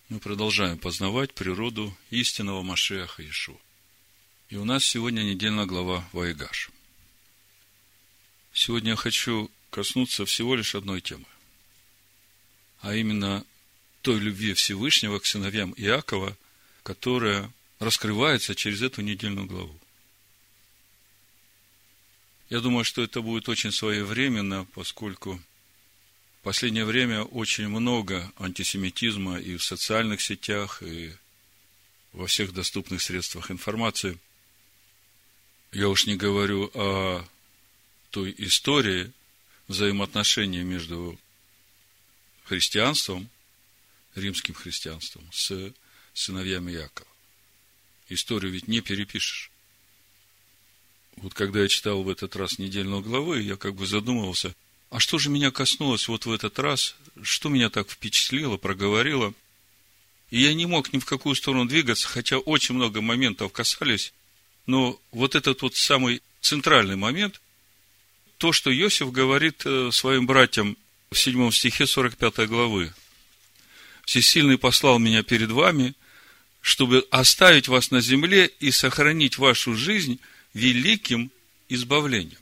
Мы продолжаем познавать природу истинного Машиаха Иешуа. И у нас сегодня недельная глава Ваегаш. Сегодня я хочу коснуться всего лишь одной темы, а именно той любви Всевышнего к сыновьям Иакова, которая раскрывается через эту недельную главу. Я думаю, что это будет очень своевременно, поскольку в последнее время очень много антисемитизма и в социальных сетях, и во всех доступных средствах информации. Я уж не говорю о той истории взаимоотношений между христианством, римским христианством, с сыновьями Иакова. Историю ведь не перепишешь. Вот когда я читал в этот раз недельную главу, я задумывался, а что же меня коснулось вот в этот раз, что меня так впечатлило, проговорило. И я не мог ни в какую сторону двигаться, хотя очень много моментов касались, но вот этот вот самый центральный момент, то, что Иосиф говорит своим братьям в 7 стихе 45 главы. «Всесильный послал меня перед вами, чтобы оставить вас на земле и сохранить вашу жизнь великим избавлением».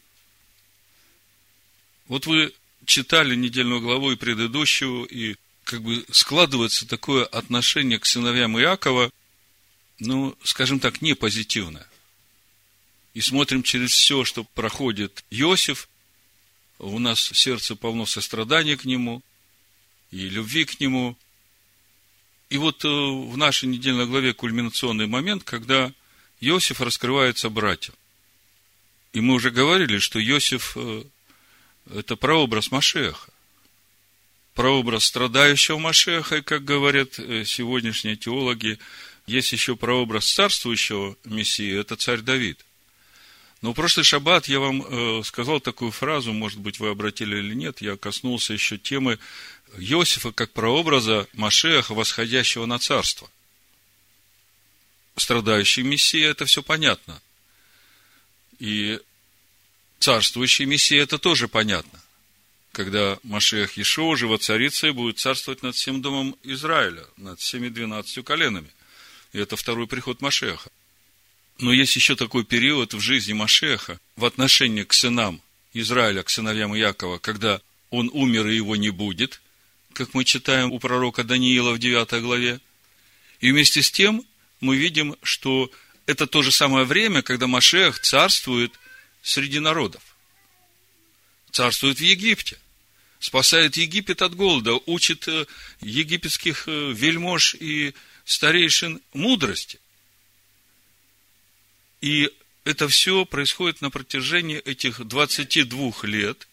Вот вы читали недельную главу и предыдущую, и складывается такое отношение к сыновьям Иакова, скажем так, не позитивное. И смотрим через все, что проходит Иосиф, у нас в сердце полно сострадания к нему и любви к нему. И вот в нашей недельной главе кульминационный момент, когда Иосиф раскрывается братьям. И мы уже говорили, что Иосиф – это прообраз Машиаха. Прообраз страдающего Машиаха, и, как говорят сегодняшние теологи, есть еще прообраз царствующего Мессии, это царь Давид. Но в прошлый шаббат я вам сказал такую фразу, может быть, вы обратили или нет, я коснулся еще темы Иосифа как прообраза Машиаха, восходящего на царство. Страдающий Мессия – это все понятно. И царствующий Мессия – это тоже понятно. Когда Машиах Иешуа уже воцарится и будет царствовать над всем домом Израиля, над всеми 12 коленами. И это второй приход Машиаха. Но есть еще такой период в жизни Машиаха в отношении к сынам Израиля, к сыновьям Иакова, когда он умер и его не будет, как мы читаем у пророка Даниила в 9 главе. И вместе с тем мы видим, что это то же самое время, когда Машиах царствует среди народов. Царствует в Египте. Спасает Египет от голода. Учит египетских вельмож и старейшин мудрости. И это все происходит на протяжении этих 22 лет,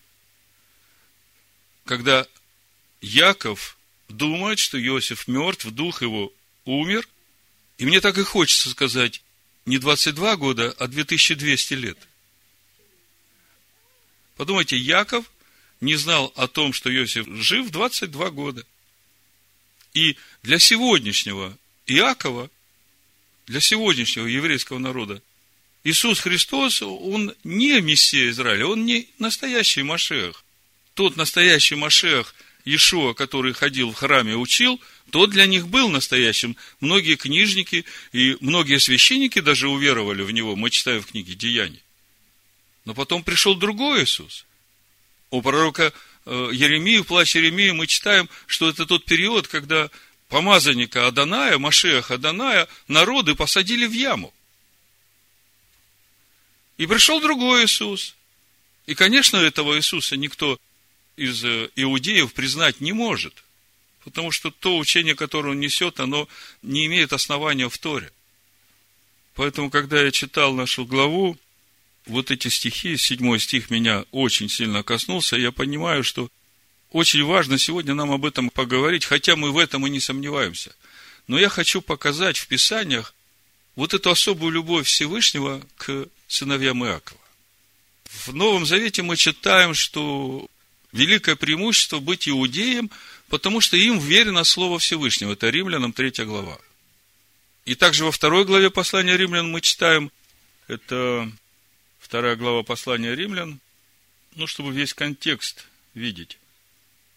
когда Яков думает, что Иосиф мертв, дух его умер. И мне так и хочется сказать, не 22 года, а 2200 лет. Подумайте, Яков не знал о том, что Иосиф жив 22 года. И для сегодняшнего Иакова, для сегодняшнего еврейского народа, Иисус Христос, Он не Мессия Израиля, Он не настоящий Машиах. Тот настоящий Машиах Иешуа, который ходил в храме и учил, тот для них был настоящим. Многие книжники и многие священники даже уверовали в Него, мы читаем в книге Деяний. Но потом пришел другой Иисус. У пророка Еремии, в плаче Еремии мы читаем, что это тот период, когда помазанника Адоная, Машиаха Адоная, народы посадили в яму. И пришел другой Иисус. И, конечно, этого Иисуса никто из иудеев признать не может. Потому что то учение, которое он несет, оно не имеет основания в Торе. Поэтому, когда я читал нашу главу, вот эти стихи, 7 стих меня очень сильно коснулся, я понимаю, что очень важно сегодня нам об этом поговорить, хотя мы в этом и не сомневаемся. Но я хочу показать в Писаниях вот эту особую любовь Всевышнего к сыновьям Иакова. В Новом Завете мы читаем, что великое преимущество быть иудеем, потому что им верено Слово Всевышнего. Это Римлянам 3 глава. И также во 2 главе послания Римлян мы читаем, это 2 глава послания Римлян, чтобы весь контекст видеть.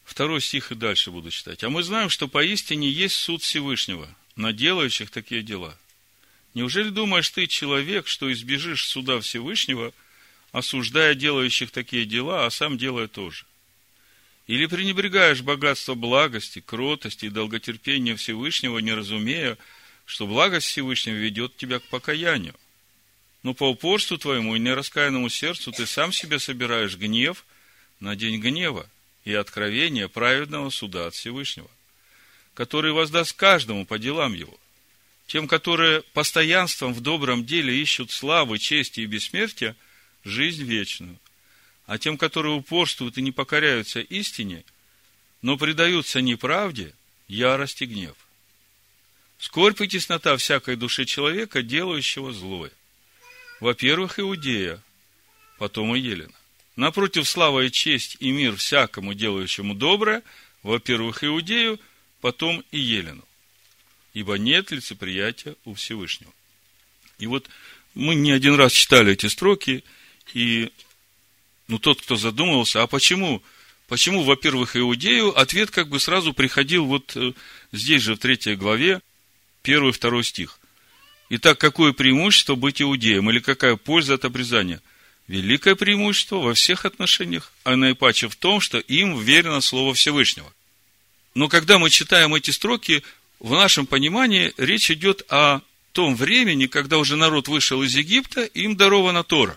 2 стих и дальше буду читать. «А мы знаем, что поистине есть суд Всевышнего на делающих такие дела. Неужели думаешь ты, человек, что избежишь суда Всевышнего, осуждая делающих такие дела, а сам делая тоже? Или пренебрегаешь богатство благости, кротости и долготерпения Всевышнего, не разумея, что благость Всевышнего ведет тебя к покаянию? Но по упорству твоему и нераскаянному сердцу ты сам себе собираешь гнев на день гнева и откровение праведного суда от Всевышнего, который воздаст каждому по делам его. Тем, которые постоянством в добром деле ищут славы, чести и бессмертия, жизнь вечную. А тем, которые упорствуют и не покоряются истине, но предаются неправде, ярость и гнев. Скорбь и теснота всякой души человека, делающего злое. Во-первых, Иудея, потом и Елена. Напротив, слава и честь и мир всякому, делающему доброе, во-первых, Иудею, потом и Елену. Ибо нет лицеприятия у Всевышнего». И вот мы не один раз читали эти строки, и тот, кто задумывался, а почему, во-первых, Иудею, ответ как бы сразу приходил вот здесь же в 3 главе, 1-2 стих. Итак, какое преимущество быть иудеем, или какая польза от обрезания? Великое преимущество во всех отношениях, а наипаче в том, что им верено Слово Всевышнего. Но когда мы читаем эти строки, в нашем понимании речь идет о том времени, когда уже народ вышел из Египта, им дарована Тора.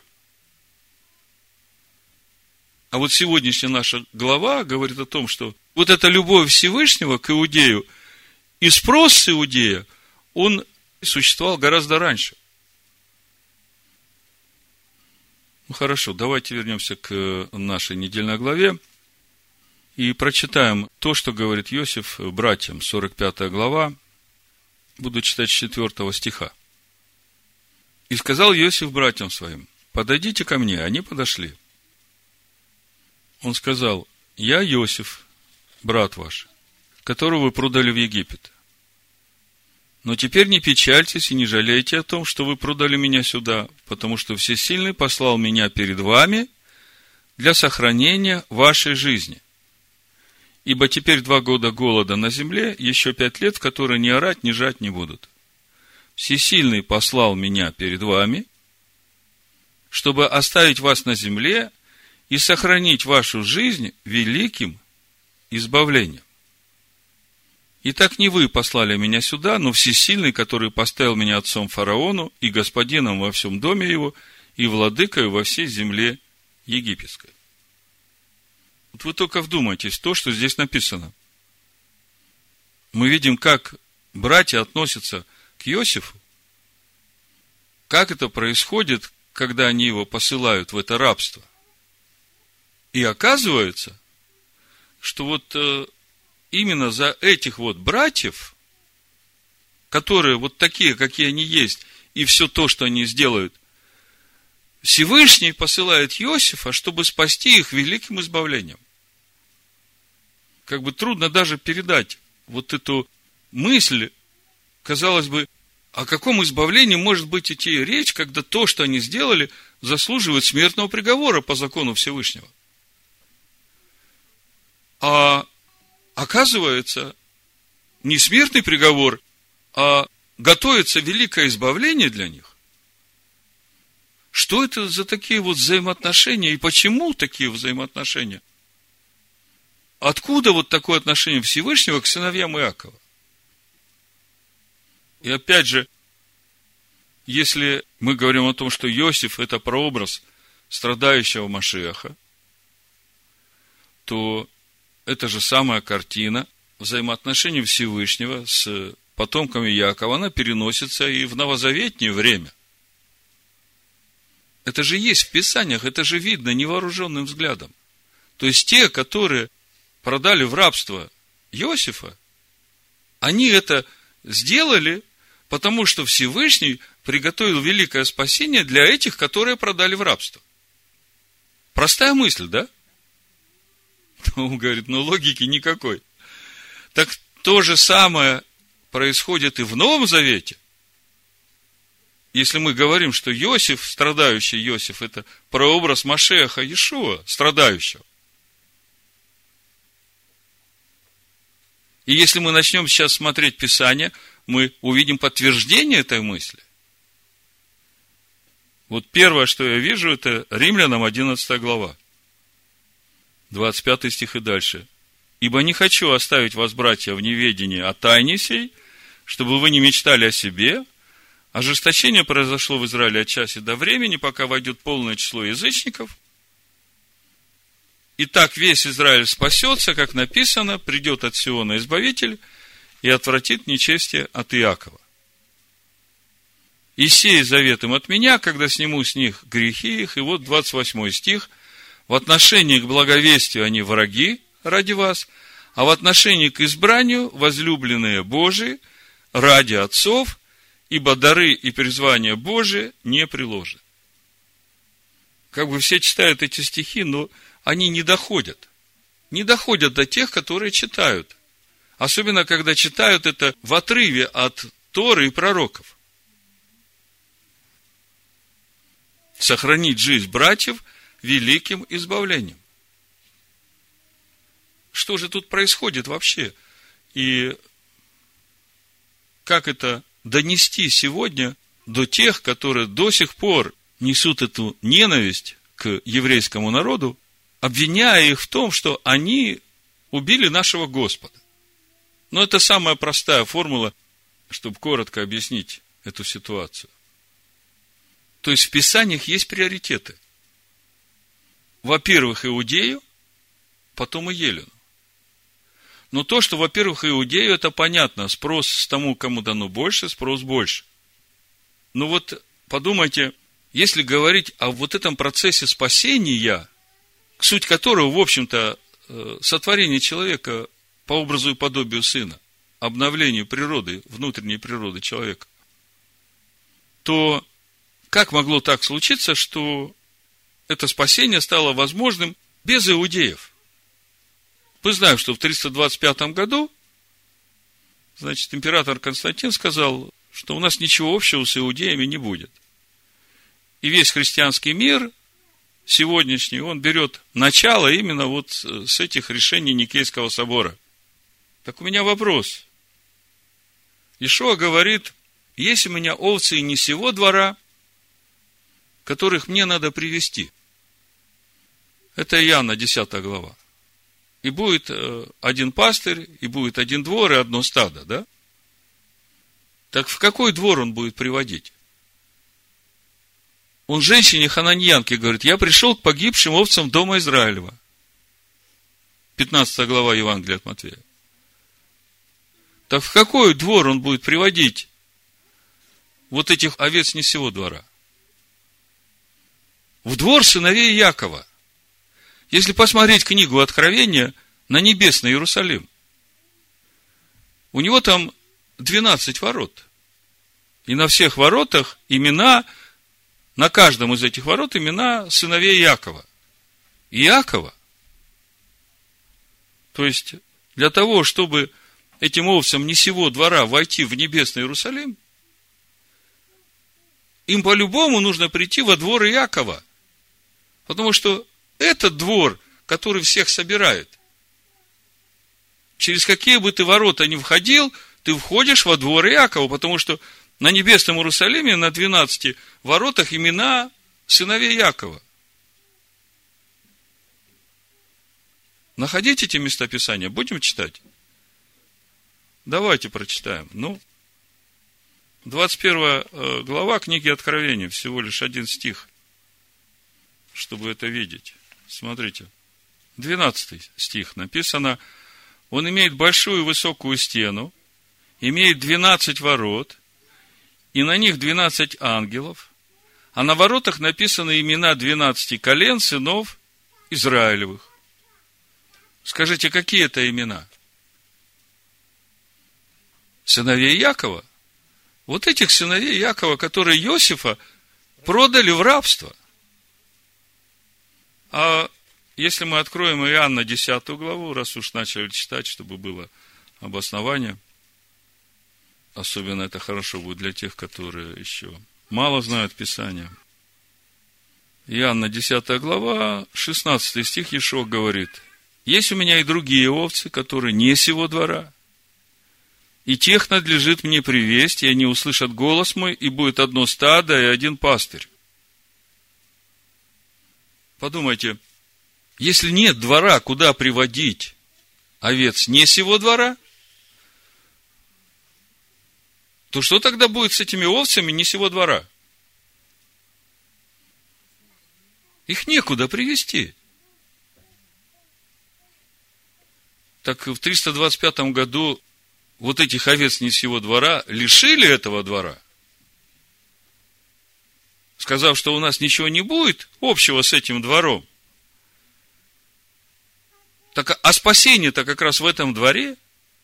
А вот сегодняшняя наша глава говорит о том, что вот эта любовь Всевышнего к Иудею и спрос с Иудея, он существовал гораздо раньше. Хорошо, давайте вернемся к нашей недельной главе и прочитаем то, что говорит Иосиф братьям, 45 глава, буду читать с 4 стиха. «И сказал Иосиф братьям своим: подойдите ко мне». Они подошли. Он сказал: «Я Иосиф, брат ваш, которого вы продали в Египет. Но теперь не печальтесь и не жалейте о том, что вы продали меня сюда, потому что Всесильный послал меня перед вами для сохранения вашей жизни. Ибо теперь 2 года голода на земле, еще 5 лет, в которые ни орать, ни жать не будут. Всесильный послал меня перед вами, чтобы оставить вас на земле и сохранить вашу жизнь великим избавлением. Итак, не вы послали меня сюда, но Всесильный, который поставил меня отцом фараону и господином во всем доме его, и владыкой во всей земле египетской». Вот вы только вдумайтесь в то, что здесь написано. Мы видим, как братья относятся к Иосифу, как это происходит, когда они его посылают в это рабство. И оказывается, что вот именно за этих вот братьев, которые вот такие, какие они есть, и все то, что они сделают, Всевышний посылает Иосифа, чтобы спасти их великим избавлением. Как бы трудно даже передать вот эту мысль, казалось бы, о каком избавлении может быть идти речь, когда то, что они сделали, заслуживает смертного приговора по закону Всевышнего. А оказывается, не смертный приговор, а готовится великое избавление для них. Что это за такие вот взаимоотношения и почему такие взаимоотношения? Откуда вот такое отношение Всевышнего к сыновьям Иакова? И опять же, если мы говорим о том, что Иосиф – это прообраз страдающего Машиаха, то эта же самая картина взаимоотношений Всевышнего с потомками Иакова, она переносится и в новозаветнее время. Это же есть в Писаниях, это же видно невооруженным взглядом. То есть те, которые продали в рабство Иосифа, они это сделали, потому что Всевышний приготовил великое спасение для этих, которые продали в рабство. Простая мысль, да? Он говорит, логики никакой. Так то же самое происходит и в Новом Завете. Если мы говорим, что Иосиф, страдающий Иосиф, это прообраз Машиаха Иешуа, страдающего. И если мы начнем сейчас смотреть Писание, мы увидим подтверждение этой мысли. Вот первое, что я вижу, это Римлянам 11 глава, 25 стих и дальше. «Ибо не хочу оставить вас, братья, в неведении о тайне сей, чтобы вы не мечтали о себе. Ожесточение произошло в Израиле от часа до времени, пока войдет полное число язычников. И так весь Израиль спасется, как написано, придет от Сиона Избавитель и отвратит нечестие от Иакова. И сей завет им от меня, когда сниму с них грехи их». И вот 28 стих. «В отношении к благовестию они враги ради вас, а в отношении к избранию возлюбленные Божии ради отцов, ибо дары и призвания Божии не приложат». Как бы все читают эти стихи, но они не доходят. Не доходят до тех, которые читают. Особенно, когда читают это в отрыве от Торы и пророков. Сохранить жизнь братьев великим избавлением. Что же тут происходит вообще? И как это донести сегодня до тех, которые до сих пор несут эту ненависть к еврейскому народу, обвиняя их в том, что они убили нашего Господа? Но это самая простая формула, чтобы коротко объяснить эту ситуацию. То есть в Писаниях есть приоритеты. Во-первых, Иудею, потом и Елену. Но то, что, во-первых, Иудею, это понятно. Спрос тому, кому дано больше, спрос больше. Но вот подумайте, если говорить о вот этом процессе спасения, суть которого, в общем-то, сотворение человека по образу и подобию Сына, обновление природы, внутренней природы человека, то как могло так случиться, что это спасение стало возможным без иудеев? Мы знаем, что в 325 году, значит, император Константин сказал, что у нас ничего общего с иудеями не будет. И весь христианский мир сегодняшний, он берет начало именно вот с этих решений Никейского собора. Так у меня вопрос. Иешуа говорит: есть у меня овцы не сего двора, которых мне надо привести. Это Иоанна 10 глава. И будет один пастырь, и будет один двор, и одно стадо, да? Так в какой двор он будет приводить? Он женщине хананьянке говорит: я пришел к погибшим овцам дома Израилева. 15 глава Евангелия от Матфея. Так в какой двор он будет приводить вот этих овец не сего двора? В двор сыновей Якова. Если посмотреть книгу Откровения на небесный Иерусалим, у него там 12 ворот. И на всех воротах имена, на каждом из этих ворот имена сыновей Якова. Иакова. То есть, для того, чтобы этим овцам не сего двора войти в небесный Иерусалим, им по-любому нужно прийти во двор Иакова. Потому что этот двор, который всех собирает, через какие бы ты ворота ни входил, ты входишь во двор Иакова, потому что на небесном Иерусалиме на 12 воротах имена сыновей Якова. Находите эти места Писания, будем читать? Давайте прочитаем. 21 глава книги Откровения, всего лишь один стих, чтобы это видеть. Смотрите, 12 стих написано: он имеет большую высокую стену, имеет 12 ворот, и на них 12 ангелов, а на воротах написаны имена 12 колен сынов Израилевых. Скажите, какие это имена? Сыновей Якова. Вот этих сыновей Якова, которые Иосифа продали в рабство. А если мы откроем Иоанна 10 главу, раз уж начали читать, чтобы было обоснование, особенно это хорошо будет для тех, которые еще мало знают Писание. Иоанна 10 глава, 16 стих, Иешуа говорит: есть у меня и другие овцы, которые не сего двора, И тех надлежит мне привесть, и они услышат голос мой, и будет одно стадо и один пастырь. Подумайте, если нет двора, куда приводить овец не сего двора, то что тогда будет с этими овцами не сего двора? Их некуда привести. Так в 325 году вот этих овец не сего двора лишили этого двора, сказав, что у нас ничего не будет общего с этим двором. Так, а спасение-то как раз в этом дворе,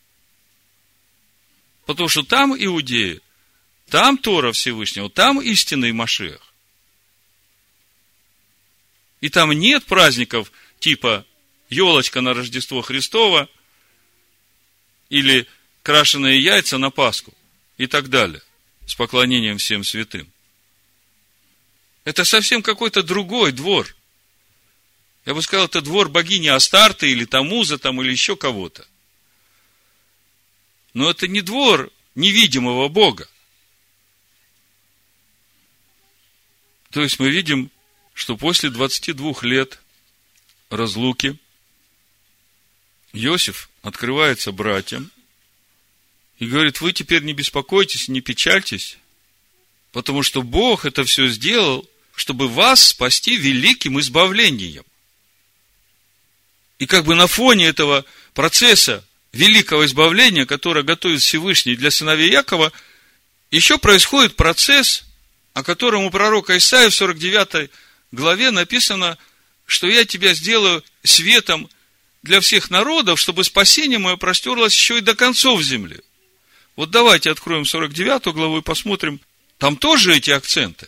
потому что там Иудея, там Тора Всевышнего, там истинный Машиах. И там нет праздников типа елочка на Рождество Христово или крашеные яйца на Пасху и так далее, с поклонением всем святым. Это совсем какой-то другой двор. Я бы сказал, это двор богини Астарты или Тамуза там, или еще кого-то. Но это не двор невидимого Бога. То есть мы видим, что после 22 лет разлуки Иосиф открывается братьям и говорит: вы теперь не беспокойтесь, не печальтесь, потому что Бог это все сделал, чтобы вас спасти великим избавлением. И как бы на фоне этого процесса великого избавления, которое готовит Всевышний для сыновей Якова, еще происходит процесс, о котором у пророка Исаии в 49 главе написано, что я тебя сделаю светом для всех народов, чтобы спасение мое простерлось еще и до концов земли. Вот давайте откроем 49 главу и посмотрим, там тоже эти акценты.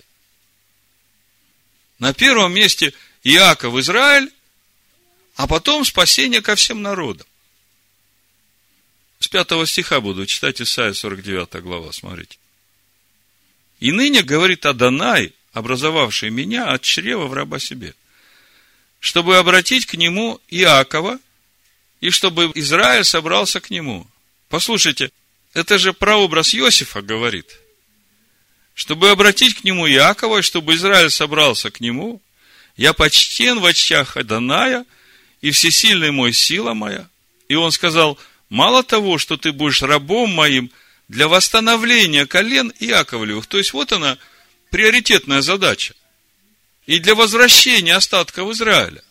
На первом месте Иаков, Израиль, а потом спасение ко всем народам. С 5 стиха буду читать Исайя 49 глава, смотрите. И ныне, говорит Адонай, образовавший меня от чрева в раба себе, чтобы обратить к нему Иакова, и чтобы Израиль собрался к нему. Послушайте, это же прообраз Иосифа говорит. Чтобы обратить к нему Иакова, и чтобы Израиль собрался к нему, я почтен в очах Адоная, и всесильный мой сила моя. И он сказал: мало того, что ты будешь рабом моим для восстановления колен Иаковлевых. То есть, вот она, приоритетная задача. И для возвращения остатков Израиля.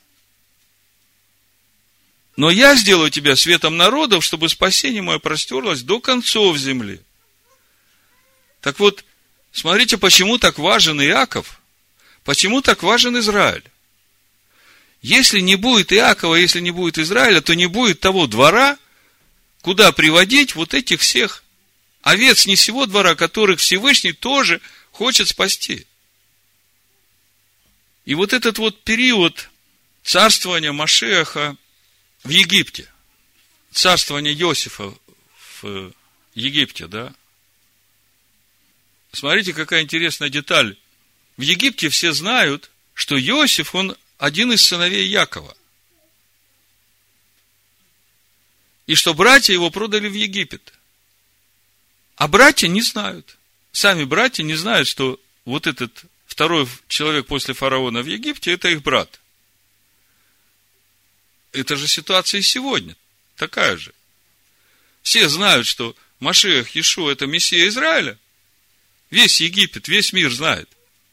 Но я сделаю тебя светом народов, чтобы спасение мое простерлось до концов земли. Так вот, смотрите, почему так важен Иаков, почему так важен Израиль. Если не будет Иакова, если не будет Израиля, то не будет того двора, куда приводить вот этих всех овец не сего двора, которых Всевышний тоже хочет спасти. И вот этот вот период царствования Машиаха в Египте, царствования Иосифа в Египте, да. Смотрите, какая интересная деталь. В Египте все знают, что Иосиф, он один из сыновей Якова. И что братья его продали в Египет. А братья не знают. Сами братья не знают, что вот этот второй человек после фараона в Египте, это их брат. Это же ситуация и сегодня. Такая же. Все знают, что Машиах Иешуа это Мессия Израиля. Весь Египет, весь мир знает.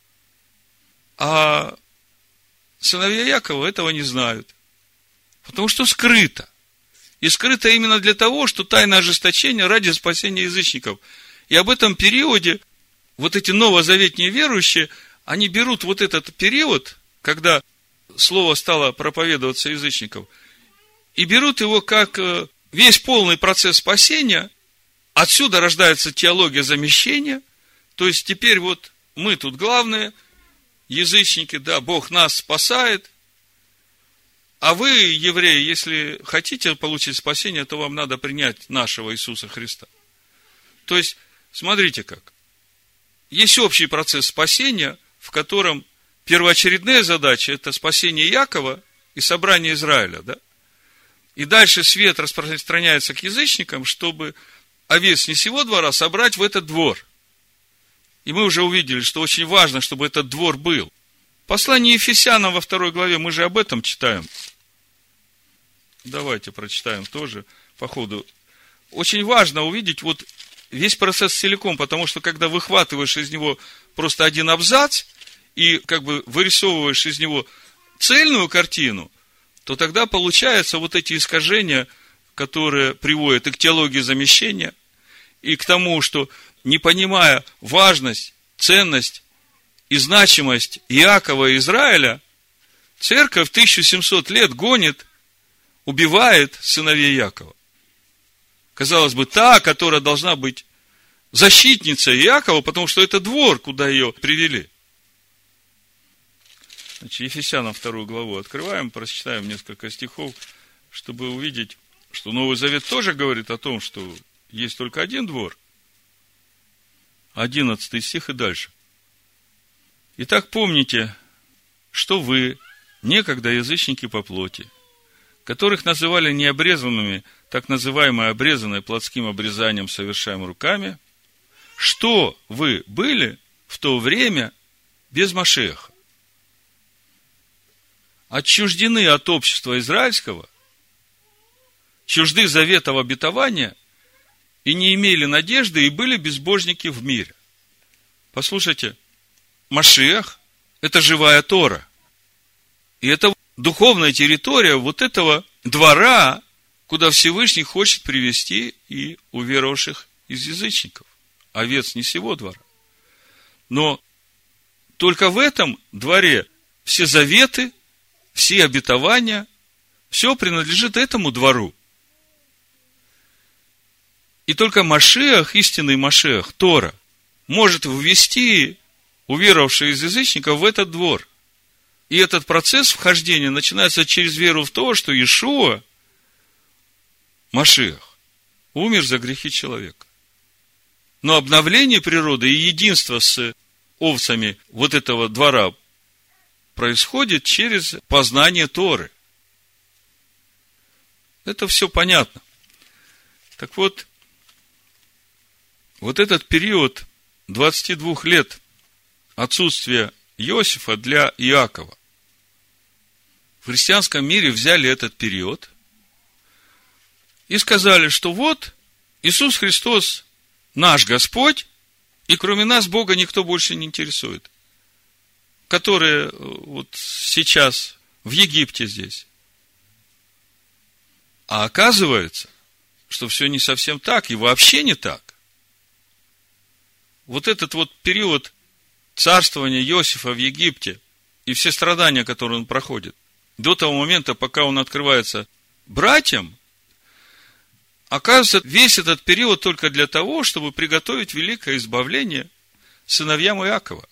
А сыновья Якова этого не знают. Потому что скрыто. И скрыто именно для того, что тайна ожесточения ради спасения язычников. И об этом периоде вот эти новозаветные верующие, они берут вот этот период, когда слово стало проповедоваться язычников, и берут его как весь полный процесс спасения. Отсюда рождается теология замещения. То есть теперь вот мы тут главные, язычники, да, Бог нас спасает. А вы, евреи, если хотите получить спасение, то вам надо принять нашего Иисуса Христа. То есть, смотрите как. Есть общий процесс спасения, в котором первоочередная задача – это спасение Якова и собрание Израиля, да? И дальше свет распространяется к язычникам, чтобы овец не сего двора собрать в этот двор. И мы уже увидели, что очень важно, чтобы этот двор был. Послание Ефесянам во 2 главе, мы же об этом читаем. Давайте прочитаем тоже по ходу. Очень важно увидеть вот весь процесс целиком, потому что когда выхватываешь из него просто один абзац и как бы вырисовываешь из него цельную картину, то тогда получаются вот эти искажения, которые приводят и к теологии замещения, и к тому, что, не понимая важность, ценность и значимость Иакова и Израиля, церковь 1700 лет гонит, убивает сыновей Иакова. Казалось бы, та, которая должна быть защитницей Иакова, потому что это двор, куда ее привели. Значит, Ефесянам 2 главу открываем, прочитаем несколько стихов, чтобы увидеть, что Новый Завет тоже говорит о том, что есть только один двор. 11 стих и дальше. Итак, помните, что вы, некогда язычники по плоти, которых называли необрезанными, так называемое обрезанное плотским обрезанием, совершаемым руками, что вы были в то время без Машиаха, отчуждены от общества израильского, чужды заветов обетования и не имели надежды, и были безбожники в мире. Послушайте, Машиах – это живая Тора. И это духовная территория вот этого двора, куда Всевышний хочет привести и уверовавших из язычников. Овец не сего двора. Но только в этом дворе все заветы, все обетования, все принадлежит этому двору. И только Машиах, истинный Машиах, Тора, может ввести уверовавших из язычников в этот двор. И этот процесс вхождения начинается через веру в то, что Иешуа, Машиах, умер за грехи человека. Но обновление природы и единство с овцами вот этого двора происходит через познание Торы. Это все понятно. Так вот этот период 22 лет отсутствия Иосифа для Иакова. В христианском мире взяли этот период и сказали, что вот Иисус Христос наш Господь, и кроме нас Бога никто больше не интересует. Которые вот сейчас в Египте здесь. А оказывается, что все не совсем так, и вообще не так. Вот этот вот период царствования Иосифа в Египте и все страдания, которые он проходит, до того момента, пока он открывается братьям, оказывается, весь этот период только для того, чтобы приготовить великое избавление сыновьям Иакова.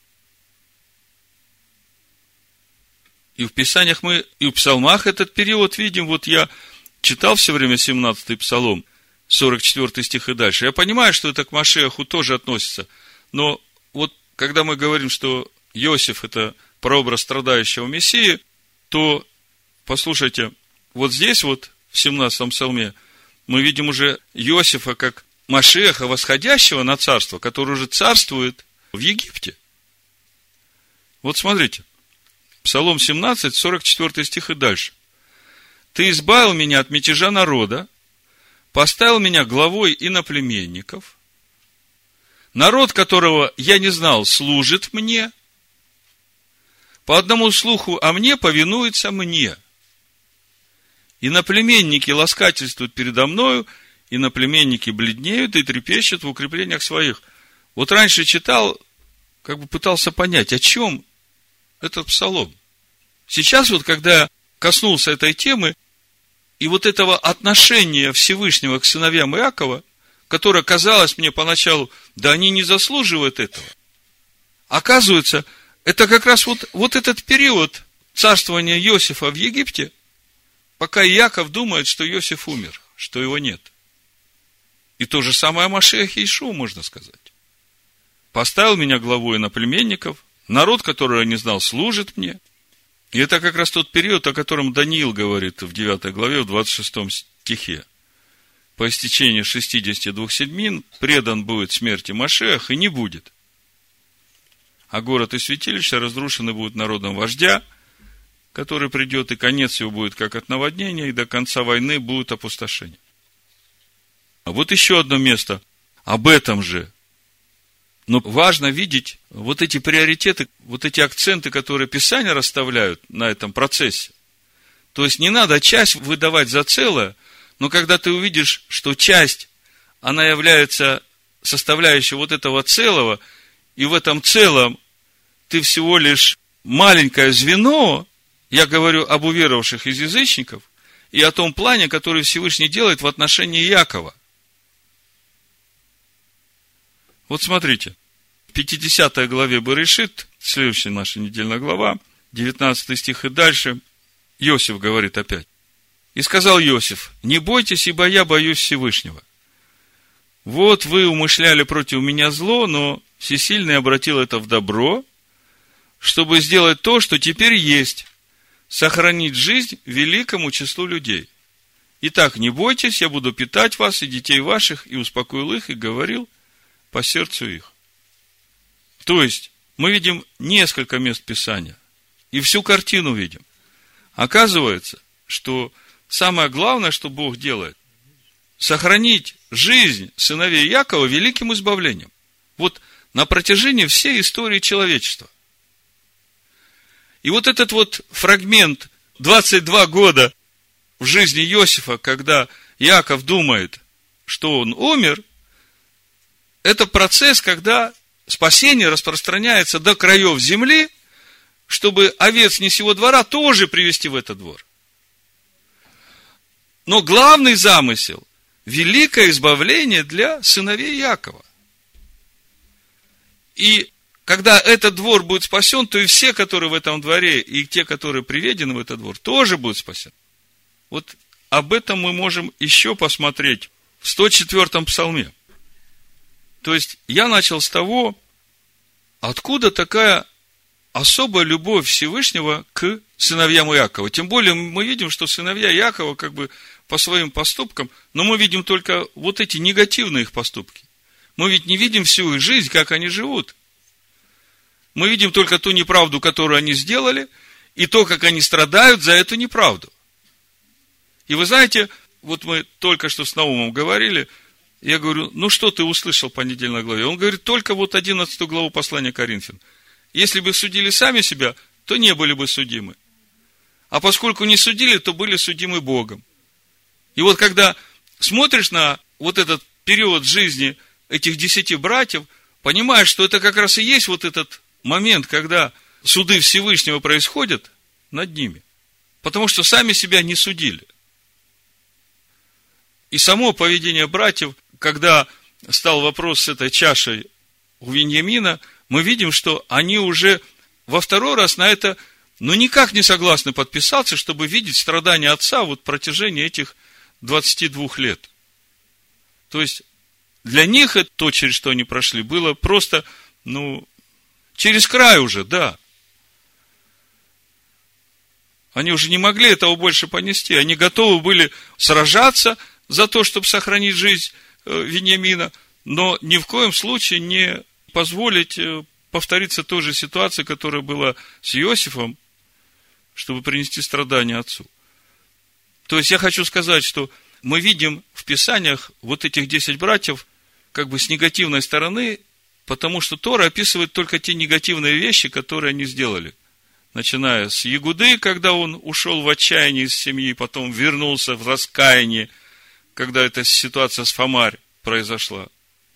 И в Писаниях мы, и в Псалмах этот период видим. Вот я читал все время 17-й Псалом, 44 стих и дальше. Я понимаю, что это к Машиаху тоже относится. Но вот когда мы говорим, что Иосиф – это прообраз страдающего Мессии, то, послушайте, вот здесь вот, в 17-м Псалме, мы видим уже Иосифа как Машиаха, восходящего на царство, который уже царствует в Египте. Вот смотрите, Псалом 17, 44 стих и дальше. «Ты избавил меня от мятежа народа, поставил меня главой иноплеменников. Народ, которого я не знал, служит мне. По одному слуху о мне повинуется мне. Иноплеменники ласкательствуют передо мною, иноплеменники бледнеют и трепещут в укреплениях своих». Вот раньше читал, как бы пытался понять, о чем этот псалом. Сейчас вот, когда коснулся этой темы, и вот этого отношения Всевышнего к сыновьям Иакова, которое казалось мне поначалу, да они не заслуживают этого. Оказывается, это как раз вот этот период царствования Иосифа в Египте, пока Иаков думает, что Иосиф умер, что его нет. И то же самое о Машиахе Иешуа можно сказать. Поставил меня главой иноплеменников, народ, которого я не знал, служит мне. И это как раз тот период, о котором Даниил говорит в 9 главе, в 26 стихе. по истечении 62 седмин предан будет смерти Машиах и не будет. А город и святилище разрушены будут народом вождя, который придет, и конец его будет как от наводнения, и до конца войны будет опустошение. А вот еще одно место об этом же. Но важно видеть вот эти приоритеты, вот эти акценты, которые Писания расставляют на этом процессе. То есть не надо часть выдавать за целое, но когда ты увидишь, что часть, она является составляющей вот этого целого, и в этом целом ты всего лишь маленькое звено, я говорю об уверовавших из язычников, и о том плане, который Всевышний делает в отношении Иакова. Вот смотрите, в 50 главе Берешит, следующая наша недельная глава, 19 стих и дальше, Иосиф говорит опять. И сказал Иосиф: не бойтесь, ибо я боюсь Всевышнего. Вот вы умышляли против меня зло, но Всесильный обратил это в добро, чтобы сделать то, что теперь есть, сохранить жизнь великому числу людей. Итак, не бойтесь, я буду питать вас и детей ваших, и успокоил их, и говорил по сердцу их. То есть, мы видим несколько мест Писания, и всю картину видим. Оказывается, что самое главное, что Бог делает, сохранить жизнь сыновей Иакова великим избавлением. Вот на протяжении всей истории человечества. И вот этот вот фрагмент 22 года в жизни Иосифа, когда Иаков думает, что он умер, это процесс, когда спасение распространяется до краев земли, чтобы овец не сего двора тоже привести в этот двор. Но главный замысел – великое избавление для сыновей Иакова. И когда этот двор будет спасен, то и все, которые в этом дворе, и те, которые приведены в этот двор, тоже будут спасены. Вот об этом мы можем еще посмотреть в 104-м псалме. То есть, я начал с того, откуда такая особая любовь Всевышнего к сыновьям Иакова. Тем более, мы видим, что сыновья Иакова, как бы по своим поступкам, но мы видим только вот эти негативные их поступки. Мы ведь не видим всю их жизнь, как они живут. Мы видим только ту неправду, которую они сделали, и то, как они страдают за эту неправду. И вы знаете, вот мы только что с Наумом говорили, я говорю, ну что ты услышал по недельной главе? Он говорит, только вот 11 главу послания Коринфян. Если бы судили сами себя, то не были бы судимы. А поскольку не судили, то были судимы Богом. И вот когда смотришь на вот этот период жизни этих 10 братьев, понимаешь, что это как раз и есть вот этот момент, когда суды Всевышнего происходят над ними. Потому что сами себя не судили. И само поведение братьев, когда стал вопрос с этой чашей у Виньямина, мы видим, что они уже во второй раз на это, никак не согласны подписаться, чтобы видеть страдания отца вот в протяжении этих 22 лет. То есть, для них это, то, через что они прошли, было просто, через край уже, да. Они уже не могли этого больше понести. Они готовы были сражаться за то, чтобы сохранить жизнь Виньямина, но ни в коем случае не позволить повториться той же ситуации, которая была с Иосифом, чтобы принести страдания отцу. То есть, я хочу сказать, что мы видим в Писаниях вот этих 10 братьев как бы с негативной стороны, потому что Тора описывает только те негативные вещи, которые они сделали. Начиная с Егуды, когда он ушел в отчаянии из семьи, потом вернулся в раскаянии, когда эта ситуация с Фомарь произошла.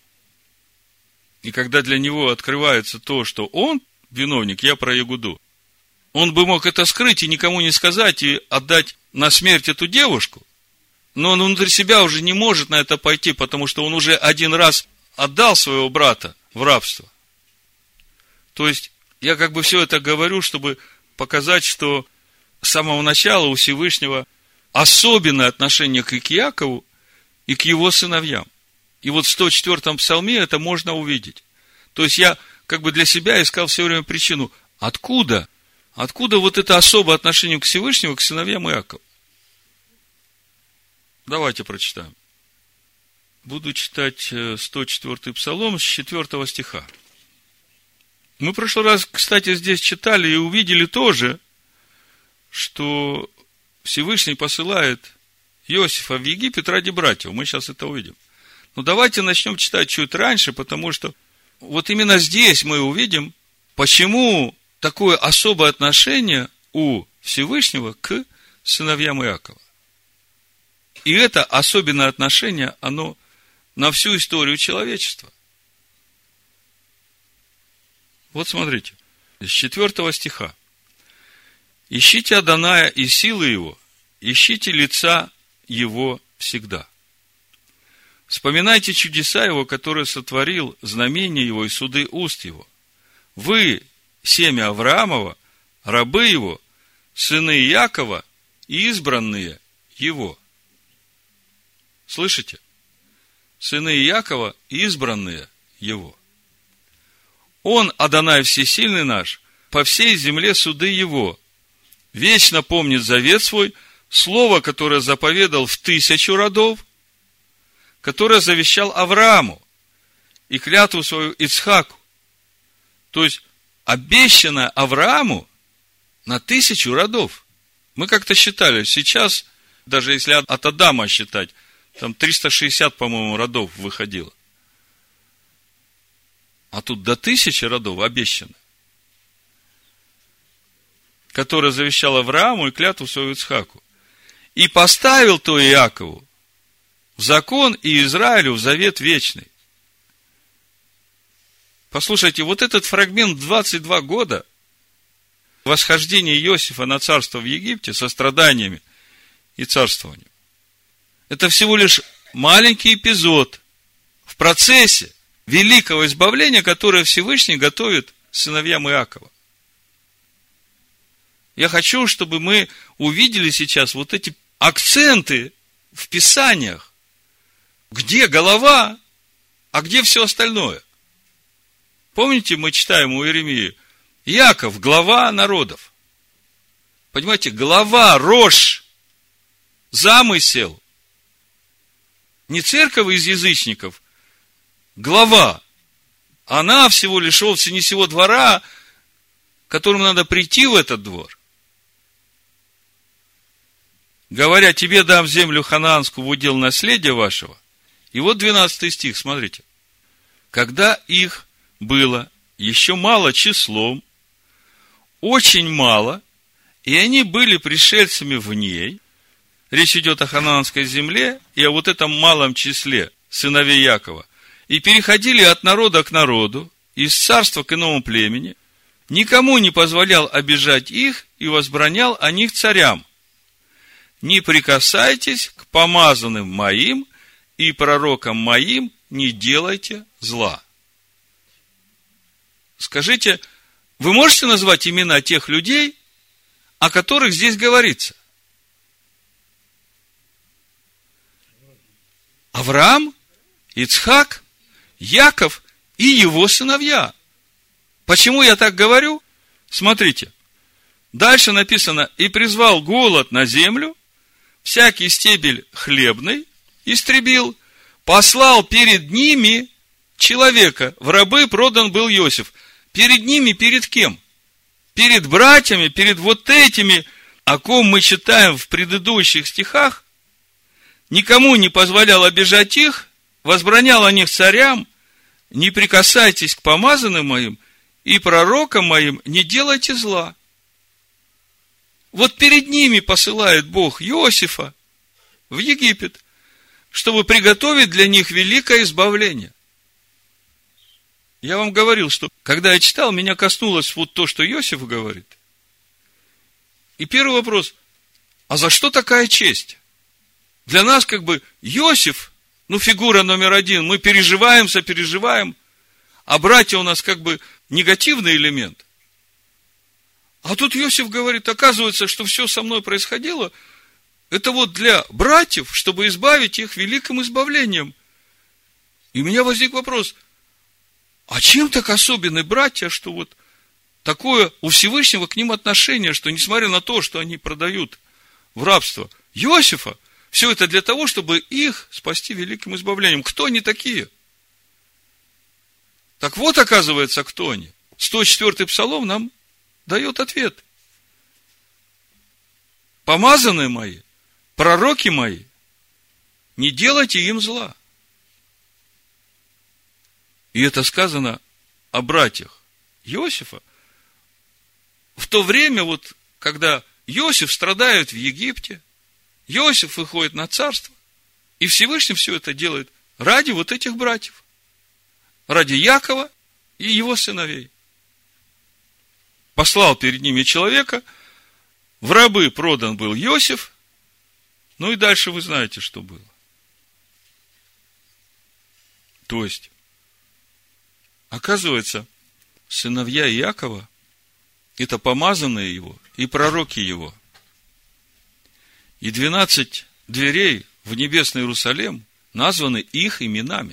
И когда для него открывается то, что он виновник, я про Егуду, он бы мог это скрыть и никому не сказать, и отдать на смерть эту девушку, но он внутри себя уже не может на это пойти, потому что он уже один раз отдал своего брата в рабство. То есть, я как бы все это говорю, чтобы показать, что с самого начала у Всевышнего особенное отношение к Иакову и к его сыновьям. И вот в 104-м псалме это можно увидеть. То есть, я как бы для себя искал все время причину, откуда вот это особое отношение к Всевышнему, к сыновьям Иакова. Давайте прочитаем. Буду читать 104-й Псалом с 4 стиха. Мы в прошлый раз, кстати, здесь читали и увидели тоже, что Всевышний посылает Иосифа в Египет ради братьев. Мы сейчас это увидим. Но давайте начнем читать чуть раньше, потому что вот именно здесь мы увидим, почему такое особое отношение у Всевышнего к сыновьям Иакова. И это особенное отношение, оно на всю историю человечества. Вот смотрите, с 4 стиха. «Ищите Адоная и силы его, ищите лица его всегда. Вспоминайте чудеса его, которые сотворил, знамения его и суды уст его. Вы, семя Авраамова, рабы его, сыны Иакова и избранные его». Слышите? Сыны Иакова и избранные его. Он, Адонай всесильный наш, по всей земле суды его. Вечно помнит завет свой, слово, которое заповедал в 1000 родов, которое завещал Аврааму, и клятву свою Ицхаку. То есть, обещанное Аврааму на 1000 родов. Мы как-то считали, сейчас, даже если от Адама считать, там 360, по-моему, родов выходило. А тут до 1000 родов обещано. Которое завещал Аврааму и клятву свою Ицхаку. И поставил то Иакову в закон и Израилю в завет вечный. Послушайте, вот этот фрагмент 22 года восхождения Иосифа на царство в Египте со страданиями и царствованием. Это всего лишь маленький эпизод в процессе великого избавления, которое Всевышний готовит сыновьям Иакова. Я хочу, чтобы мы увидели сейчас вот эти акценты в Писаниях. Где голова, а где все остальное? Помните, мы читаем у Иеремии: Иаков – глава народов. Понимаете, глава, рожь, замысел. Не церковь из язычников, глава. Она всего лишь овцы не сего двора, которому надо прийти в этот двор. Говоря: тебе дам землю ханаанскую в удел наследия вашего. И вот 12 стих, смотрите. Когда их было еще мало числом, очень мало, и они были пришельцами в ней. Речь идет о ханаанской земле и о вот этом малом числе сыновей Иакова. И переходили от народа к народу, из царства к иному племени. Никому не позволял обижать их и возбранял о них царям. Не прикасайтесь к помазанным моим и пророкам моим, не делайте зла. Скажите, вы можете назвать имена тех людей, о которых здесь говорится? Авраам, Ицхак, Яков и его сыновья. Почему я так говорю? Смотрите. Дальше написано: и призвал голод на землю, всякий стебель хлебный истребил, послал перед ними человека, в рабы продан был Иосиф. Перед ними, перед кем? Перед братьями, перед вот этими, о ком мы читаем в предыдущих стихах. Никому не позволял обижать их, возбранял о них царям: не прикасайтесь к помазанным моим и пророкам моим, не делайте зла. Вот перед ними посылает Бог Иосифа в Египет, чтобы приготовить для них великое избавление. Я вам говорил, что когда я читал, меня коснулось вот то, что Иосиф говорит. И первый вопрос: а за что такая честь? Для нас как бы Иосиф, фигура номер 1, мы переживаем, сопереживаем, а братья у нас как бы негативный элемент. А тут Иосиф говорит: оказывается, что все со мной происходило, это вот для братьев, чтобы избавить их великим избавлением. И у меня возник вопрос: а чем так особенны братья, что вот такое у Всевышнего к ним отношение, что несмотря на то, что они продают в рабство Иосифа, Все это для того, чтобы их спасти великим избавлением. Кто они такие? Так вот, оказывается, кто они. 104-й псалом нам дает ответ. Помазанные мои, пророки мои, не делайте им зла. И это сказано о братьях Иосифа. В то время, когда Иосиф страдает в Египте, Иосиф выходит на царство, и Всевышний все это делает ради этих братьев, ради Якова и его сыновей. Послал перед ними человека, в рабы продан был Иосиф, и дальше вы знаете, что было. То есть, оказывается, сыновья Иакова – это помазанные его и пророки его. И 12 дверей в небесный Иерусалим названы их именами.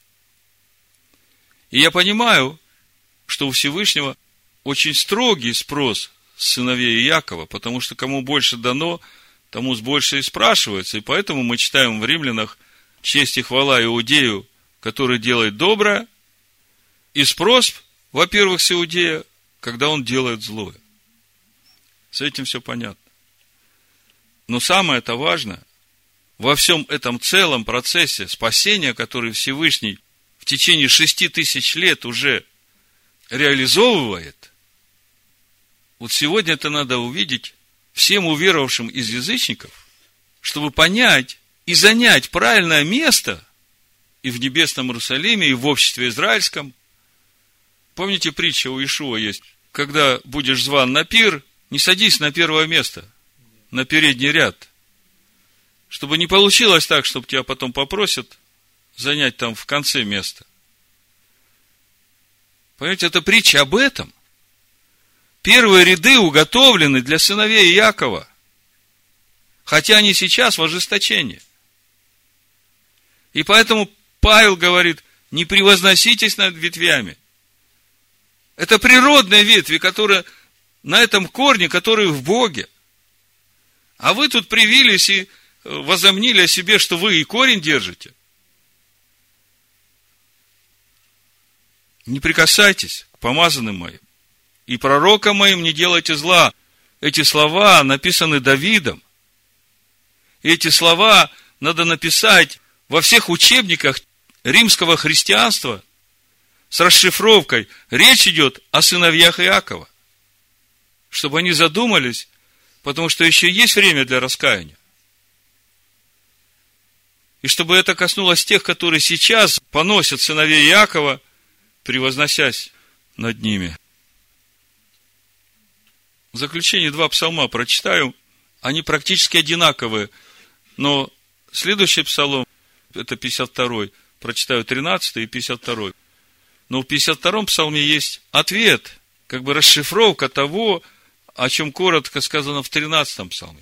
И я понимаю, что у Всевышнего очень строгий спрос с сыновей Иакова, потому что кому больше дано, тому с больше и спрашивается. И поэтому мы читаем в Римлянах: честь и хвала Иудею, который делает доброе, и спрос, во-первых, с Иудея, когда он делает злое. С этим все понятно. Но самое-то важное, во всем этом целом процессе спасения, который Всевышний в течение 6000 лет уже реализовывает, сегодня это надо увидеть всем уверовавшим из язычников, чтобы понять и занять правильное место и в небесном Иерусалиме, и в обществе израильском. Помните, притча у Иешуа есть: когда будешь зван на пир, не садись на первое место, на передний ряд, чтобы не получилось так, чтобы тебя потом попросят занять там в конце место. Понимаете, это притча об этом. Первые ряды уготовлены для сыновей Иакова, хотя они сейчас в ожесточении. И поэтому Павел говорит: не превозноситесь над ветвями. Это природные ветви, которые на этом корне, которые в Боге. А вы тут привились и возомнили о себе, что вы и корень держите. Не прикасайтесь к помазанным моим, и пророкам моим не делайте зла. Эти слова написаны Давидом. И эти слова надо написать во всех учебниках римского христианства с расшифровкой. Речь идет о сыновьях Иакова. Чтобы они задумались, потому что еще есть время для раскаяния. И чтобы это коснулось тех, которые сейчас поносят сыновей Иакова, превозносясь над ними. В заключение 2 псалма прочитаю. Они практически одинаковые. Но следующий псалом, это 52-й, прочитаю 13-й и 52-й. Но в 52-м псалме есть ответ, расшифровка того, о чем коротко сказано в 13-м псалме.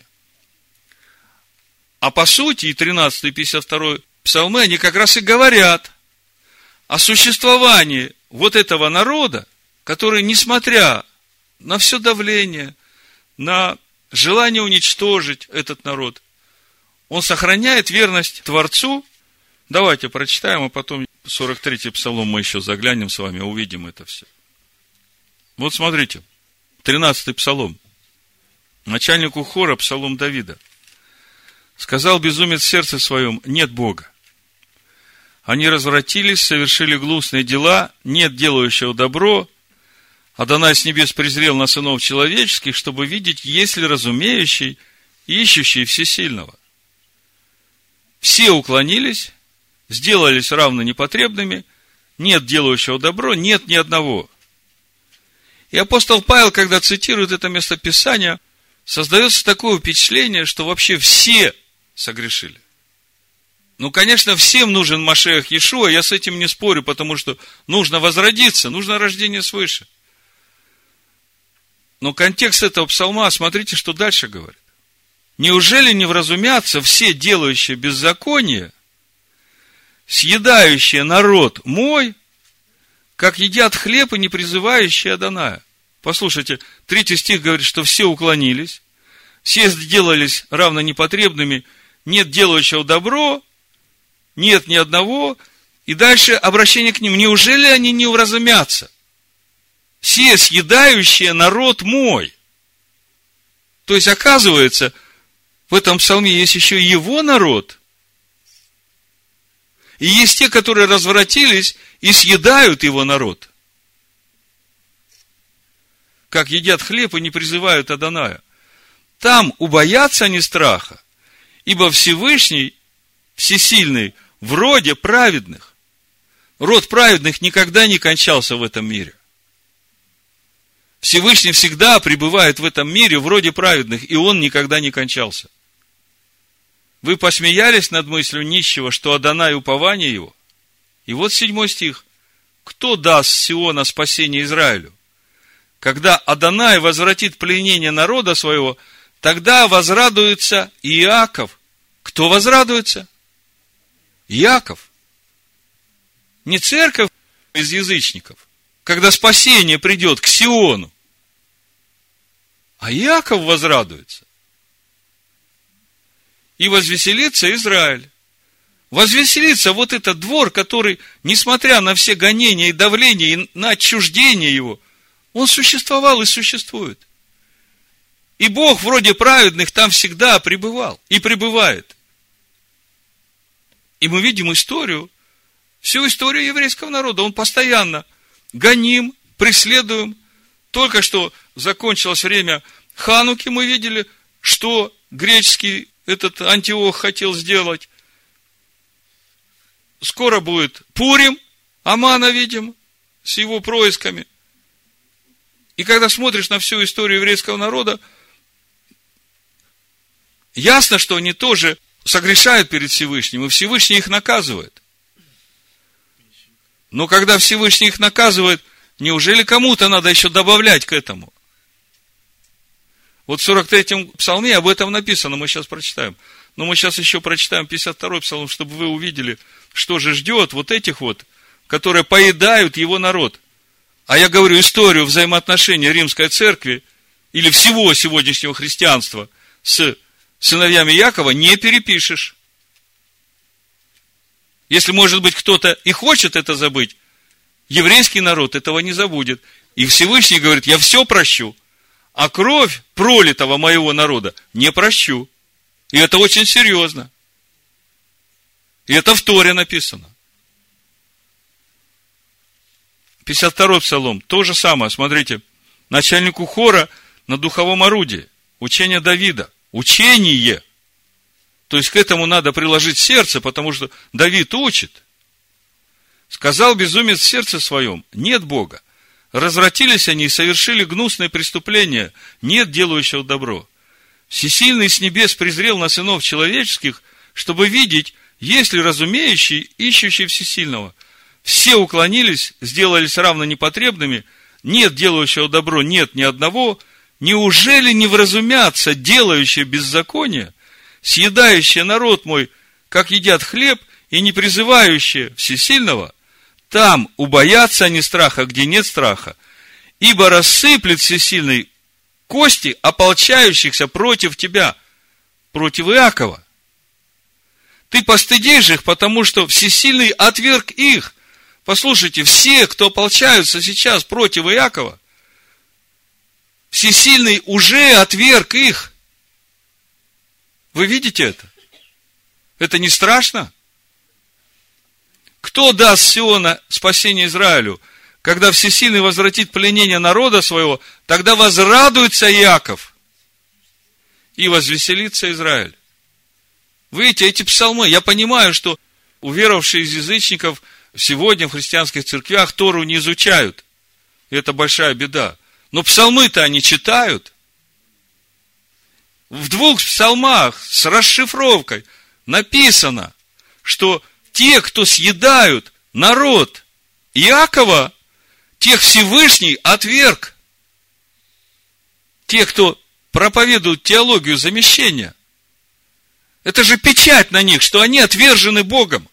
А по сути и 13-й, и 52-й псалмы, они как раз и говорят о существовании этого народа, который, несмотря на все давление, на желание уничтожить этот народ, он сохраняет верность Творцу. Давайте прочитаем, а потом 43-й псалом мы еще заглянем с вами, увидим это все. Смотрите, 13-й псалом. Начальнику хора, псалом Давида. Сказал безумец в сердце своем: нет Бога. Они развратились, совершили гнусные дела, нет делающего добро. Адонай с небес презрел на сынов человеческих, чтобы видеть, есть ли разумеющий, ищущий всесильного. Все уклонились, сделались равно непотребными, нет делающего добро, нет ни одного. И апостол Павел, когда цитирует это местописание, создается такое впечатление, что вообще все согрешили. Конечно, всем нужен Машиах Иешуа, я с этим не спорю, потому что нужно возродиться, нужно рождение свыше. Но контекст этого псалма, смотрите, что дальше говорит. Неужели не вразумятся все делающие беззаконие, съедающие народ мой, как едят хлеб и не призывающие Адоная? Послушайте, 3 стих говорит, что все уклонились, все сделались равно непотребными, нет делающего добро, нет ни одного. И дальше обращение к ним. Неужели они не уразумятся? Все съедающие народ мой. То есть, оказывается, в этом псалме есть еще и его народ. И есть те, которые развратились и съедают его народ. Как едят хлеб и не призывают Адоная. Там убоятся они страха, ибо Всевышний, всесильный, в роде праведных. Род праведных никогда не кончался в этом мире. Всевышний всегда пребывает в этом мире в роде праведных, и он никогда не кончался. Вы посмеялись над мыслью нищего, что Адонай упование его? И вот 7 стих. Кто даст с Сиона спасение Израилю? Когда Адонай возвратит пленение народа своего, тогда возрадуется Иаков. Кто возрадуется? Иаков. Не церковь из язычников, когда спасение придет к Сиону, а Иаков возрадуется. И возвеселится Израиль. Возвеселится вот этот двор, который, несмотря на все гонения и давления, и на отчуждение его, он существовал и существует. И Бог вроде праведных там всегда пребывал и пребывает. И мы видим историю, всю историю еврейского народа. Он постоянно гоним, преследуем. Только что закончилось время Хануки, мы видели, что греческий этот Антиох хотел сделать. Скоро будет Пурим, Амана видим, с его происками. И когда смотришь на всю историю еврейского народа, ясно, что они тоже согрешают перед Всевышним, и Всевышний их наказывает. Но когда Всевышний их наказывает, неужели кому-то надо еще добавлять к этому? Вот в 43-м псалме об этом написано, мы сейчас прочитаем. Но мы сейчас еще прочитаем 52-й псалом, чтобы вы увидели, что же ждет вот этих вот, которые поедают его народ. А я говорю историю взаимоотношений Римской Церкви или всего сегодняшнего христианства с сыновьями Якова не перепишешь. Если, может быть, кто-то и хочет это забыть, еврейский народ этого не забудет. И Всевышний говорит, я все прощу, а кровь пролитого моего народа не прощу. И это очень серьезно. И это в Торе написано. 52-й псалом, то же самое, смотрите, начальнику хора на духовом орудии, учение Давида, учение. То есть к этому надо приложить сердце, потому что Давид учит. Сказал безумец в сердце своем, нет Бога. Развратились они и совершили гнусное преступление, нет делающего добро. Всесильный с небес презрел на сынов человеческих, чтобы видеть, есть ли разумеющий, ищущий всесильного. Все уклонились, сделались равно непотребными, нет делающего добро, нет ни одного. Неужели не вразумятся делающие беззаконие, съедающие народ мой, как едят хлеб, и не призывающие всесильного? Там убоятся они страха, где нет страха, ибо рассыплет всесильный кости ополчающихся против тебя, против Иакова. Ты постыдишь их, потому что всесильный отверг их. Послушайте, все, кто ополчаются сейчас против Иакова, всесильный уже отверг их. Вы видите это? Это не страшно? Кто даст с Сиона спасение Израилю? Когда всесильный возвратит пленение народа своего, тогда возрадуется Иаков и возвеселится Израиль. Вы видите, эти псалмы, я понимаю, что уверовавшие из язычников сегодня в христианских церквях Тору не изучают. И это большая беда. Но псалмы-то они читают. В 2 псалмах с расшифровкой написано, что те, кто съедают народ Иакова, тех Всевышний отверг. Те, кто проповедуют теологию замещения. Это же печать на них, что они отвержены Богом.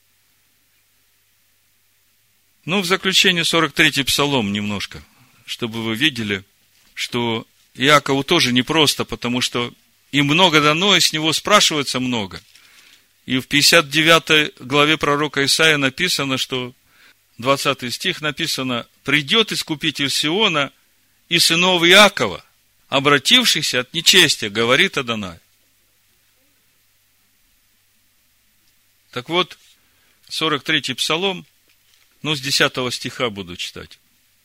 Ну, в заключение 43-й псалом немножко, чтобы вы видели, что Иакову тоже непросто, потому что и много дано, и с него спрашивается много. И в 59 главе пророка Исаия написано, что 20 стих написано: «Придет Искупитель Сиона и сынов Иакова, обратившихся от нечестия, говорит Адонай». Так вот, 43-й псалом, с 10 стиха буду читать.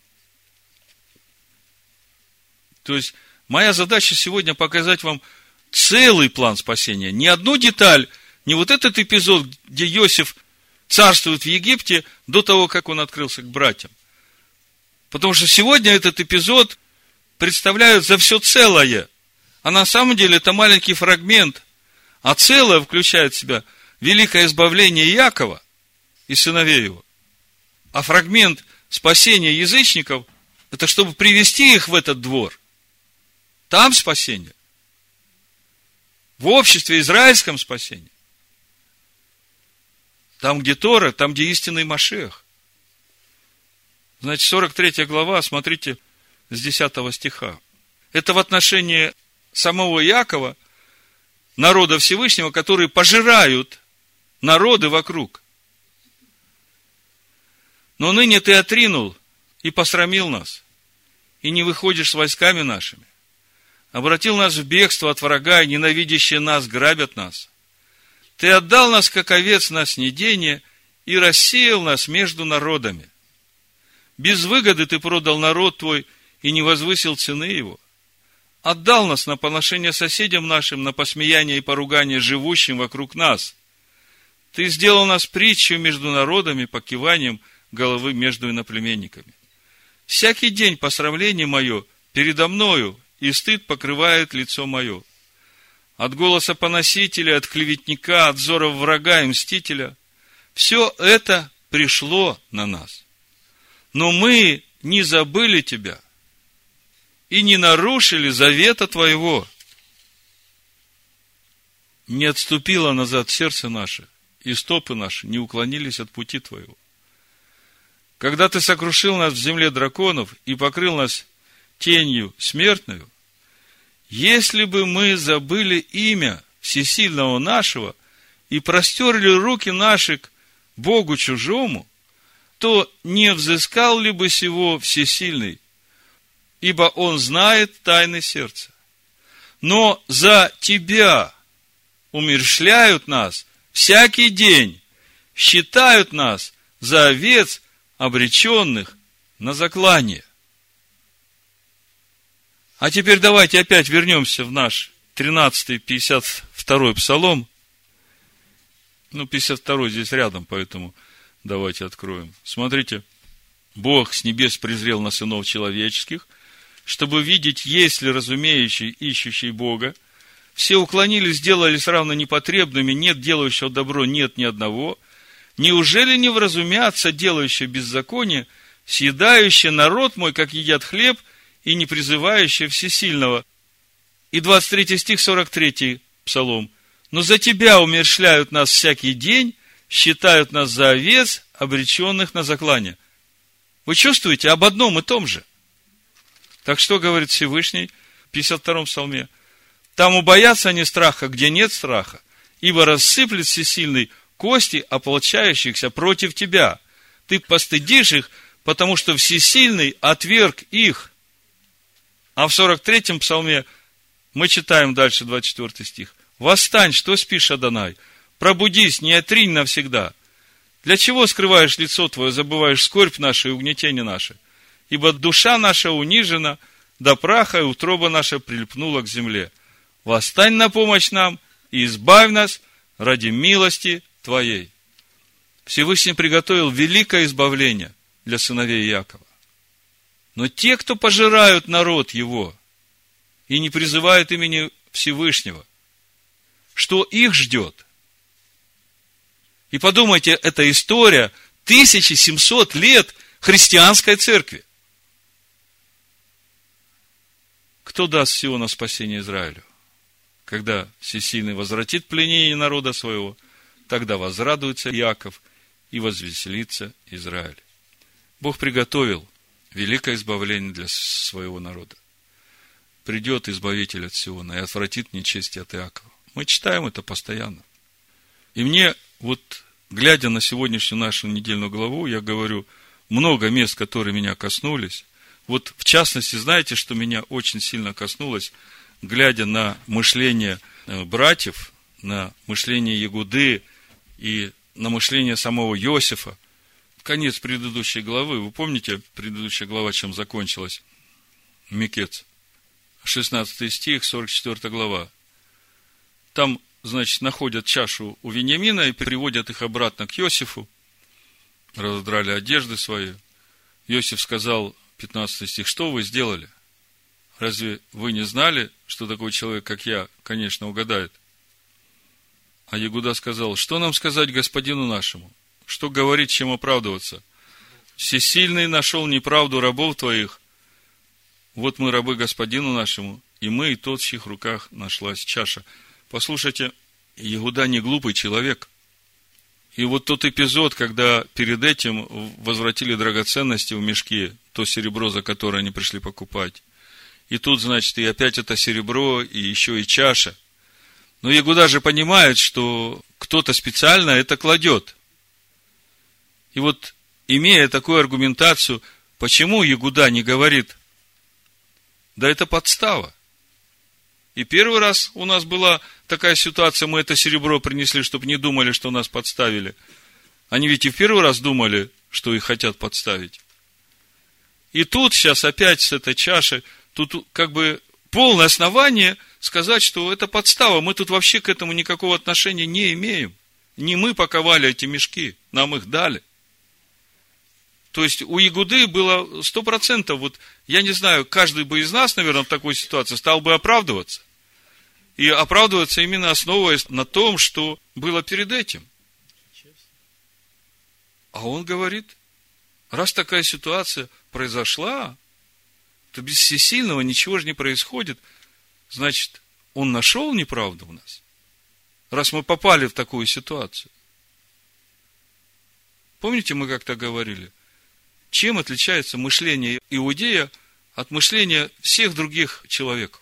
То есть, моя задача сегодня показать вам целый план спасения. Не одну деталь, не вот этот эпизод, где Иосиф царствует в Египте до того, как он открылся к братьям. Потому что сегодня этот эпизод представляет за все целое. А на самом деле это маленький фрагмент. А целое включает в себя великое избавление Иакова и сыновей его. А фрагмент спасения язычников – это чтобы привести их в этот двор. Там спасение. В обществе израильском спасение. Там, где Тора, там, где истинный Машиах. Значит, 43 глава, смотрите, с 10 стиха. Это в отношении самого Иакова, народа Всевышнего, которые пожирают народы вокруг. Но ныне ты отринул и посрамил нас, и не выходишь с войсками нашими. Обратил нас в бегство от врага, и ненавидящие нас грабят нас. Ты отдал нас, как овец, на снедение, и рассеял нас между народами. Без выгоды ты продал народ твой, и не возвысил цены его. Отдал нас на поношение соседям нашим, на посмеяние и поругание живущим вокруг нас. Ты сделал нас притчей между народами, покиванием головы между иноплеменниками. Всякий день посрамление мое передо мною, и стыд покрывает лицо мое. От голоса поносителя, от клеветника, от взоров врага и мстителя. Все это пришло на нас. Но мы не забыли тебя и не нарушили завета твоего. Не отступило назад сердце наше, и стопы наши не уклонились от пути твоего. Когда ты сокрушил нас в земле драконов и покрыл нас тенью смертную, если бы мы забыли имя всесильного нашего и простерли руки наши к Богу чужому, то не взыскал ли бы сего всесильный, ибо он знает тайны сердца. Но за тебя умерщвляют нас всякий день, считают нас за овец, обреченных на заклание. А теперь давайте опять вернемся в наш 13-й, 52-й псалом. 52-й здесь рядом, поэтому давайте откроем. Смотрите. Бог с небес презрел на сынов человеческих, чтобы видеть, есть ли разумеющий, ищущий Бога. Все уклонились, сделались равно непотребными, нет делающего добро, нет ни одного. Неужели не вразумятся делающие беззаконие, съедающие народ мой, как едят хлеб, и не призывающие всесильного? И 23 стих, 43 псалом. Но за тебя умерщвляют нас всякий день, считают нас за овец, обреченных на заклание. Вы чувствуете об одном и том же? Так что говорит Всевышний в 52 псалме? Там убоятся они страха, где нет страха, ибо рассыплет всесильный кости ополчающихся против тебя. Ты постыдишь их, потому что всесильный отверг их. А в 43-м псалме мы читаем дальше 24 стих. Восстань, что спишь, Адонай? Пробудись, не отринь навсегда. Для чего скрываешь лицо твое, забываешь скорбь нашу и угнетение наше? Ибо душа наша унижена, до праха и утроба наша прильпнула к земле. Восстань на помощь нам и избавь нас ради милости твоей. Всевышний приготовил великое избавление для сыновей Иакова. Но те, кто пожирают народ его и не призывают имени Всевышнего, что их ждет? И подумайте, это история 1700 лет христианской церкви. Кто даст всего на спасение Израилю? Когда Всесильный возвратит пленение народа своего, тогда возрадуется Иаков и возвеселится Израиль. Бог приготовил великое избавление для своего народа. придет Избавитель от Сиона и отвратит нечестие от Иакова. Мы читаем это постоянно. И мне, вот, глядя на сегодняшнюю нашу недельную главу, я говорю, много мест, которые меня коснулись. Вот, в частности, знаете, что меня очень сильно коснулось, глядя на мышление братьев, на мышление Егуды и на мышление самого Иосифа. Конец предыдущей главы. Вы помните, предыдущая глава чем закончилась? Микец. 16 стих, 44 глава. Там, значит, находят чашу у Вениамина и приводят их обратно к Иосифу. Разодрали одежды свои. Иосиф сказал, 15 стих, что вы сделали? Разве вы не знали, что такой человек, как я, конечно, угадает? А Егуда сказал, что нам сказать господину нашему? Что говорить, чем оправдываться? Всесильный нашел неправду рабов твоих. Вот мы рабы господину нашему, и мы, и тот, в чьих руках нашлась чаша. Послушайте, Егуда не глупый человек. И вот тот эпизод, когда перед этим возвратили драгоценности в мешки, то серебро, за которое они пришли покупать. И тут, значит, и опять это серебро, и еще и чаша. Но Егуда же понимает, что кто-то специально это кладет. И вот, имея такую аргументацию, почему Егуда не говорит, да это подстава. И первый раз у нас была такая ситуация, мы это серебро принесли, чтобы не думали, что нас подставили. Они ведь и в первый раз думали, что их хотят подставить. И тут сейчас опять с этой чашей, тут как бы полное основание сказать, что это подстава. Мы тут вообще к этому никакого отношения не имеем. Не мы паковали эти мешки, нам их дали. То есть у Егуды было 100%, вот я не знаю, каждый бы из нас, наверное, в такой ситуации стал бы оправдываться. И оправдываться именно основываясь на том, что было перед этим. А он говорит, раз такая ситуация произошла, то без всесильного ничего же не происходит. Значит, он нашел неправду в нас, раз мы попали в такую ситуацию. Помните, мы как-то говорили, чем отличается мышление иудея от мышления всех других человеков?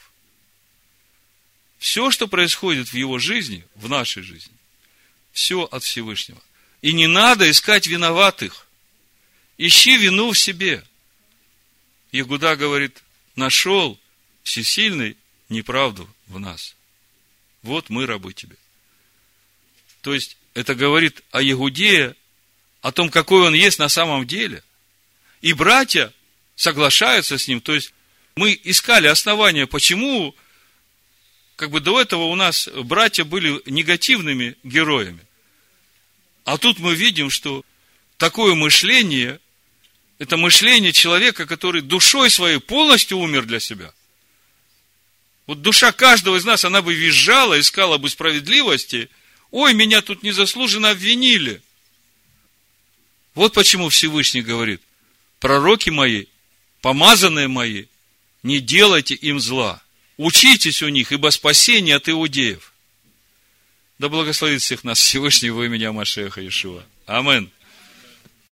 Все, что происходит в его жизни, в нашей жизни, все от Всевышнего. И не надо искать виноватых. Ищи вину в себе. Егуда говорит, нашел всесильный неправду в нас. Вот мы рабы тебе. То есть, это говорит о Егудее, о том, какой он есть на самом деле. И братья соглашаются с ним. То есть, мы искали основания, почему, как бы до этого у нас братья были негативными героями. А тут мы видим, что такое мышление, это мышление человека, который душой своей полностью умер для себя. Вот душа каждого из нас, она бы визжала, искала бы справедливости. Ой, меня тут незаслуженно обвинили. Вот почему Всевышний говорит, пророки мои, помазанные мои, не делайте им зла. Учитесь у них, ибо спасение от иудеев. Да благословит всех нас Всевышний во имя Машеха Иешуа. Амин.